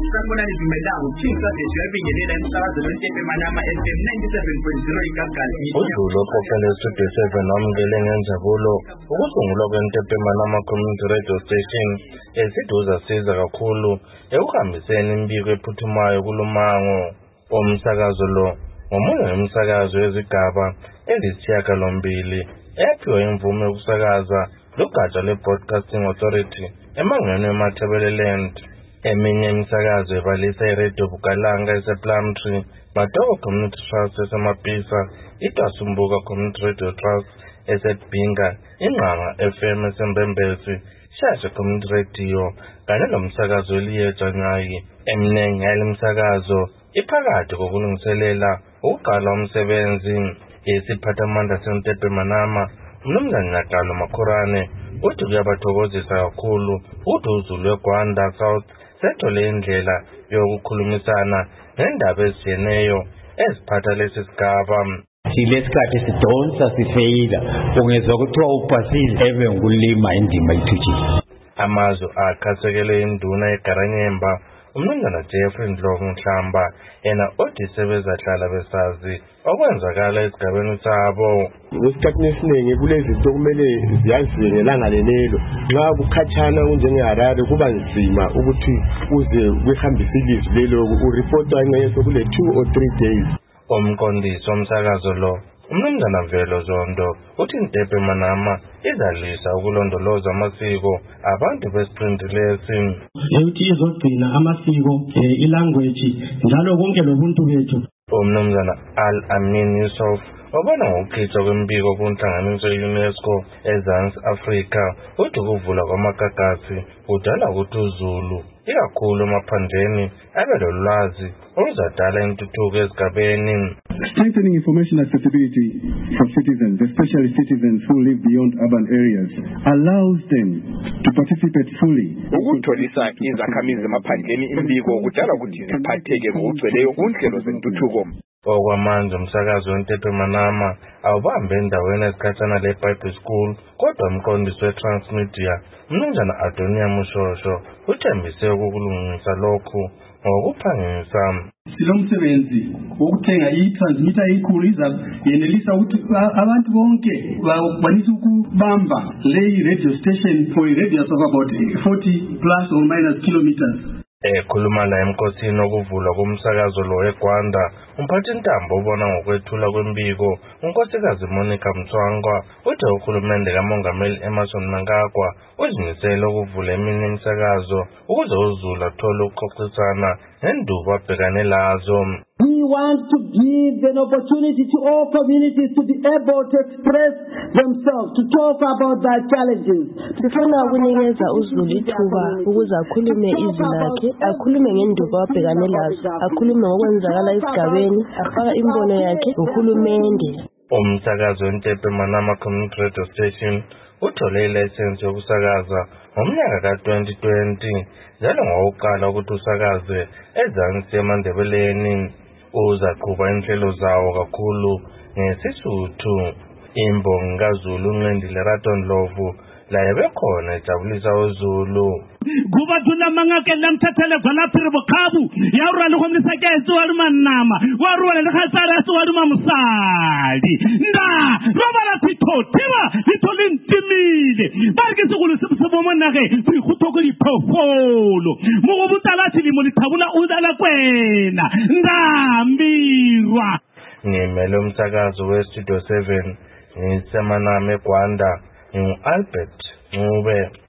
Sanibona nivumelanga uThixo esiyabingelela emsakazweni weTepe Manama FM 97.0 iGagali. Udulo Popele Studio 7 amukele ngenjabulo ukusungulwa kweTepe Manama Community Radio Station esiduza siza kakhulu ekuhambiseni imbiko ephuthumayo kulumango omsakazo lo ngomunye wemsakazo wezigaba ezisishiyagalombili ephiwe imvume yokusakaza lugatsha le-Broadcasting Authority emangweni weMatabeleland. Eminye imisakazo ebalisa iRadio Bukalanga esePlumtree, Matogo Community Trust eseMapisa, iDasumbuka Community Radio Trust eseBinga, Ingqanga FM eseMbembezi, Shasha Community Radio kanye nomsakazo weLiyeja Nyayi. Eminengi yale misakazo iphakathi kokulungiselela ukuqala umsebenzi. Isiphathamandla seTepe Manama uMnumzane Nakalo Makhurane uthi kuyabathokozisa kakhulu ukuthi uZulu weGwanda South sethole indlela yokukhulumisana ngendaba eziyeneyo eziphatha lesi sigaba. Silesikhathi sidonsa sifeyila ungezwa kuthiwa upasile ebe ngulima indima ithutshile. Amazwi akhasekele induna eGaranyemba uMnumzane Jeffrey Ndlovu Mhlamba yena othi sebezahlala besazi okwenzakala esigabeni sabo. Ngesikhathi esiningi kulezi zinto kumele ziyaziwe ngelanga lelo. Nxa kukhatshana kunjengeHarare kuba nzima ukuthi uze kuhambise ilizwi lelo ureport angeke kule 2 or 3 days. Umqondisi womsakazo lo uMnumzane Velo Zondo uthi iTepe Manama izalisa ukulondoloza amasiko abantu besiprintilesi. Ukuthi izogcina amasiko, ilanguage njalo konke lobuntu bethu. UMnumzane Al-Amin Yusuf wabona ngokukhitshwa kwembiko kunhlanganiso ye-UNESCO eZansi Afrika uthi ukuvula kwamagagasi kudala ukuthi uZulu ikakhulu emaphandleni abe lolwazi oluzadala intuthuko ezigabeni. Strengthening information accessibility for citizens, especially citizens who live beyond urban areas, allows them to participate fully. Ukutholisa izakhamizi emaphandleni imbiko kudala ukuthi ziphatheke ngokugcweleyo kunhlelo zentuthuko. Okwamanje umsakazo weTepe Manama awubambe endaweni ezikhathana le-Bible School kodwa umqondisi we-Transmedia uMnumzane Adonia Mushosho uthembise ukulungisa lokhu ngokuphangisa. Silomsebenzi wokuthenga i-transmitter enkulu yenelisa ukuthi abantu bonke bakwanise ukubamba le radio station for a radius of about 40 plus or minus kilometers. Ekhuluma la emkhosini okuvulwa komsakazo lo eGwanda umphathintambo ubona ngokwethula kwembiko unkosikazi Monica Mtswangwa uthi uhulumende kaMongameli Emmerson Mnangagwa uzimisele ukuvula eminye imisakazo ukuze uZulu athole ukuxoxisana ngendubo abhekane lazo. We want to give an opportunity to all communities to be able to express themselves, to talk about their challenges. Sifuna ukunikeza uZulu ithuba ukuze akhulume izwi lakhe, akhulume ngendubo abhekane lazo, akhulume ngokwenzakala esigabeni, afaka imbono yakhe uhulumende. Umsakazo weTepe Manama Community Radio Station uthole ilayisensi yokusakaza ngomnyaka ka-2020 njalo ngokuqala ukuthi usakaze eZansi eMandebeleni. Uzaqhuba inhlelo zawo kakhulu ngesisuthu. Imbongi kaZulu uNcendile Ratondlovu laye bekhona ejabulisa uZulu. Kuba tuna mangake lamthathele golaphiri bokhabu yawura lokomisa ke eSiwalumanama waruwa le khatsara eSiwalumamusadi nda robala thithotheba litholintimile barke sikulu sibomona ke ikhuthoko liphofolo mokobutalathi limo lithabula udala kwena ndambirwa. Ngimele umsakazo weStudio 7 ngisemanama eGwanda ngu-Albert Ncube.